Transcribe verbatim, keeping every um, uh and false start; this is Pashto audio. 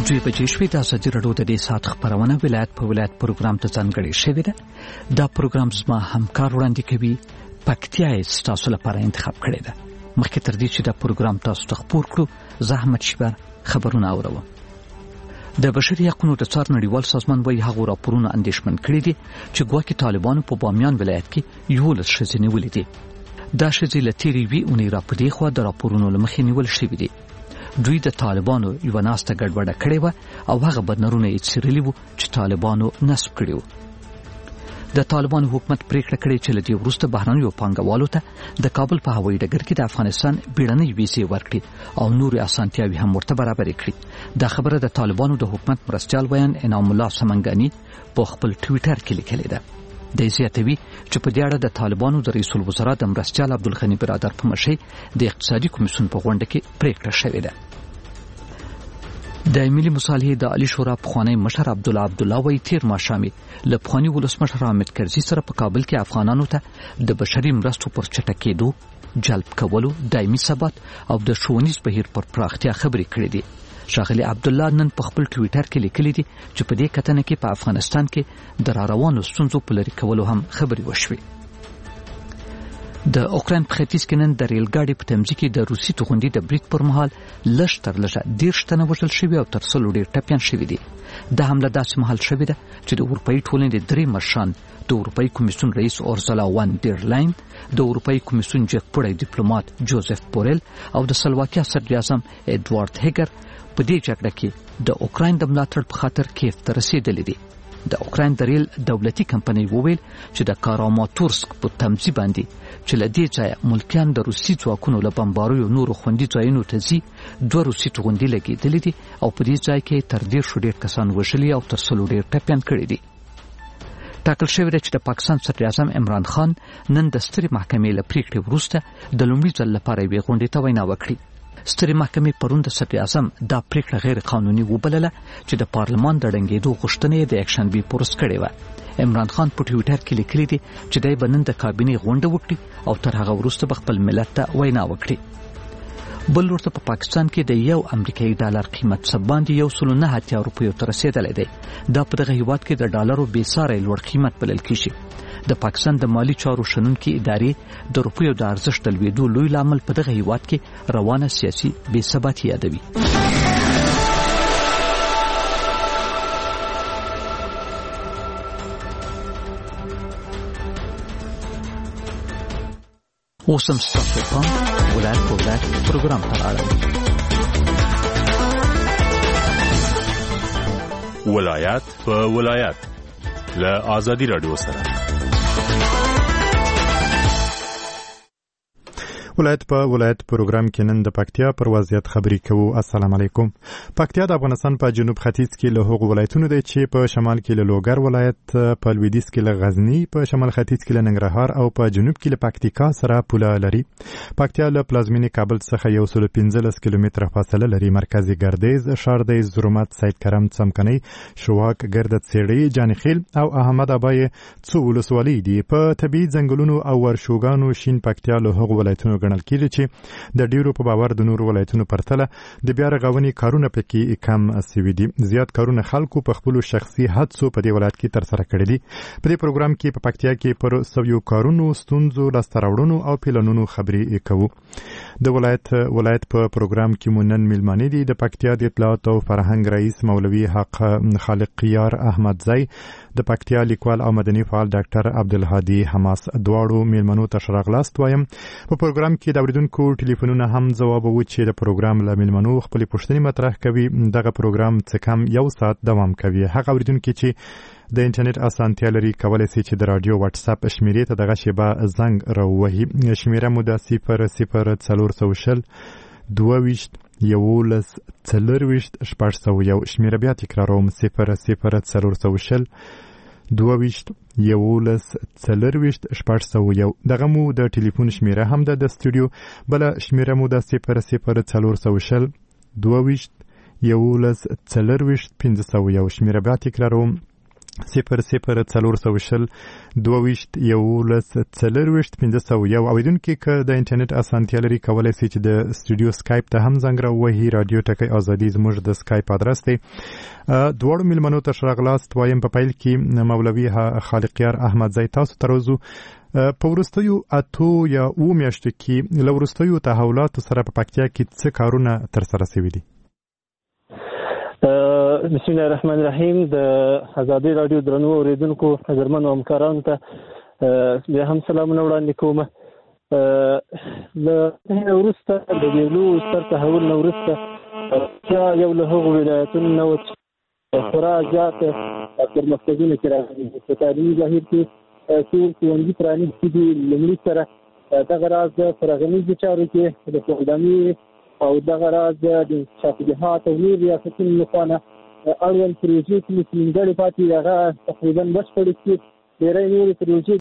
دوی بجې شوې د ازادي راډیو د دې ساعت خبرونه ولایت په ولایت پروګرام ته ځانګړې شوې ده. دا پروګرام زما همکار وړاندې کوي، پکتیا یې تاسو لپاره انتخاب کړی ده. مخکې تر دې چې دا پروګرام تاسو ته خپور کړو، زه احمد شیبر خبرونه اورم. د بشري حقوقو د څار نړیوال سازمان وايي هغه راپورونه اندېښمن کړي دي چې ګواکې طالبانو په بامیان ولایت کې یولس ښځې نیولې دي. دا ښځې له تېرې یوې اونۍ راپدې خوا د راپورونو له مخې نیول شوي دي. دوی د طالبانو یو ناسته ګډوډه کړې وه او هغه بدنرونه یې څیرلي وو چې طالبانو نصب کړي وو. د طالبانو حکومت پریکړه کړې چې له دې وروسته بهرنیو پانګوالو ته د کابل په هوایي ډګر کې د افغانستان بیړنۍ ویزې ورکړي او نورې اسانتیاوې هم ورته برابرې کړي. دا خبره د طالبانو د حکومت مرستیال ویان انعام الله سمنګانی په خپل ټویټر کې لیکلې ده. د زیاتوي چې په دې اړه د طالبانو د رئیس الوزرا د مرستیال عبدالغنی برادر په مشرۍ د اقتصادي کمیسیون په غونډه کې پریکړه شوې ده. د ملي مصالحې د عالی شورا پخوانی مشر عبدالله عبدالله وایي تیر ماښام له پخواني ولسمشر حامد کرزي سره په کابل کې افغانانو ته د بشري مرستو پر چټکېدو، جلب کولو، دایمي ثبات او د ښوونیز بهیر پر پراختیا خبرې کړې دي. ښاغلي عبدالله نن په خپل ټویټر کې لیکلي دي چې په دې کتنه کې په افغانستان کې د را روانو ستونزو په لرې کولو هم خبرې وشوې. د اوکراین په ختیځ کې نن د ریل ګاډي په تمځي کې د روسي توغندي د برید پر مهال لږ تر لږه دېرش تنه وژل شوي او تر سلو ډېر ټپیان شوي دي. دا حمله داسې مهال شوې ده چې د اروپایي ټولنې درې مشران، د اروپایي کمیسیون رئیس اورسولا وان ډیر لاین، د اروپایي کمیسیون جګپوړی ډیپلوماټ جوزف بورل او د سلواکیا صدراعظم ایډوارد هیګر په دې جګړه کې د اوکراین د ملاتړ په خاطر کیف ته رسېدلي دي. د اوکراین د ریل دولتي کمپنۍ وویل چې د کاراماتورسک په تمځي باندې چې له دې ځایه ملکیان د روسي ځواکونو له بمباریو نورو خوندي ځایونو ته ځي، دوه روسي توغندي لګېدلي دي او په دې ځای کې تر دېرشو ډېر کسان وژلي او تر سلو ډېر ټپیان کړي دي. ټاکل شوې ده چې د پاکستان صدراعظم عمران خان نن د سترې محکمې له پریکړې وروسته د لومړي ځل لپاره یوې غونډې ته وینا وکړي. سترې محکمې پرون د صدراعظم دا پریکړه غیر قانوني وبلله چې د پارلمان د ړنګېدو غوښتنه یې د یکشنبې په ورځ کړې وه. عمران خان په ټویټر کې لیکلي دي چې دی به نن د کابینې غونډه وکړي او تر هغه وروسته به خپل ملت ته وینا وکړي. بل ورته په پاکستان کې د یو امریکایي ډالر قیمت څه باندې یو سلو نه اتیا روپیو ته رسېدلی دی. دا په دغه هیواد کې د ډالرو بېساری لوړ قیمت بلل کېږي. د پاکستان د مالی چارو شنونکي ادارې د روپیو د ارزښت د لوېدو لوی لامل په دغه هیواد کې روانه سیاسي بې ثباتي یادوي. اوس هم ستاسو پام ولایت په ولایت پروګرام ته راړم. ولایت په ولایت له ازادي راډیو سره. ولایت په ولایت پروګرام کې نن د پکتیا پر وضعیت خبرې کوو. السلام علیکم. پکتیا د افغانستان په جنوب ختیځ کې له هغو ولایتونو دی چې په شمال کې له لوګر ولایت، په لویدیځ کې له غزنی، په شمال ختیځ کې له ننګرهار او په جنوب کې له پکتیکا سره پوله لري. پکتیا له پلازمینې کابل څخه یو سل پنځلس کیلومتره فاصله لري. مرکزي ګردیز، شاردیز، زرومت، سید کرم، څمکنۍ، شواک، ګردت سیړۍ، جانخیل او احمد ابای څو ولسوالۍ دي. په طبیعي ځنګلونو او ورشوګانو شین پکتیا له هغو ولایتونو ګڼل کېږي چې د ډیرو په باور د نورو ولایتونو پرتله د بیا رغونې کارونه پکې کم سوي دي. زیات کارونه خلکو په خپلو شخصي هڅو په دې ولایت کې ترسره کړي دي. په دې پروګرام کې په پکتیا کې پر سویو کارونو، ستونزو، لاسته راوړنو او پلانونو خبرې کوو. د ولایت ولایت په پروګرام کې مو نن میلمانه دي د پکتیا د اطلاعات او فرهنګ رئیس مولوي حق خالقیار احمدزی، د پکتیا لیکوال او مدني فعال ډاکټر عبدالهادي حماس. دواړو میلمنو ته ښه راغلاست وایم. په پروګرام کې د اوریدونکو ټلیفونونه هم ځوابوو چې د پروګرام له میلمنو خپلې پوښتنې مطرح کوي. دغه پروګرام څه کم یو ساعت دوام کوي. هغه اوریدونکي چې د انټرنیټ اسانتیا لري کولی شي چې د رادیو واتس اپ شمیرې ته دغه شیبه زنګ راووهي. شمیره مو د صفر صفر څلور سوه شل دوه ویشت یولس څلرویشت شپږ سوه یو. شمیره بیا تکراروم: صفر صفر څلور سوه شل دوه ویشت یولس څلرویشت شپږ سوه یو. دغه مو د ټلیفون شمیره هم ده. د سټوډیو بله شمیره مو د صفر صفر څلور سوه شل دوه ویشت یولس څلرویشت پنځه سوه یو. شمیره بیا تکراروم: صفر صفر څلور سوه شل دوه ویشت یولس څلرویشت پنځه سوه یو اوریدونکي که د انټرنیټ اسانتیا لري کولی شي چې د سټوډیو سکایپ ته هم زنګ راووهي. رادیو ټکی ازادي زموږ د سکایپ ادرس دی. دواړو میلمنو ته ښه راغلاست وایم. په پیل کې مولوي خالقیار احمدزی تاسو ته راوځو. په وروستیو اتو یا اوو میاشتو کې له وروستیو تحولاتو سره په پکتیا کې څه کارونه ترسره شوي دي؟ بسم الله الرحمن الرحیم. د ازادي رادیو درنو اوریدونکو حضرمنو همکارانو ته بیا هم سلامونه وړاندې کوم. له وروسته د دې لوی ستر تحول نه وروسته یو له هغو ولایتونو نه و چې خورا زیات پرمختګونه کې راغلي. په تعلیمي بهیر کې څو ښوونځي پرانیستي دي. لومړي سره دغه راز په رغنیزو چارو کې د اقدامي او دغه راز د شفافیت او نور ریاستونو لخوا اړوند پروژې چې نیمګړې پاتې هغه تقریبا بشپړې شي. ډېرې نورې پروژې